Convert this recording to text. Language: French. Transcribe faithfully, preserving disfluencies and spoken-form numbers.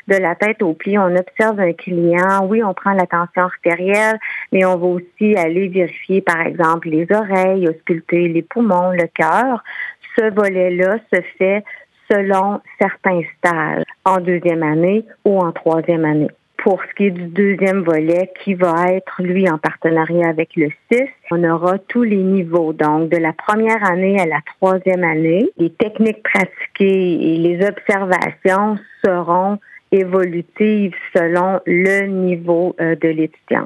de la tête aux pieds. On observe un client. Oui, on prend la tension artérielle, mais on va aussi aller vérifier, par exemple, les oreilles, ausculter les poumons, le cœur. Ce volet-là se fait selon certains stages en deuxième année ou en troisième année. Pour ce qui est du deuxième volet, qui va être, lui, en partenariat avec le C I S, on aura tous les niveaux. Donc, de la première année à la troisième année, les techniques pratiquées et les observations seront évolutives selon le niveau euh, de l'étudiant.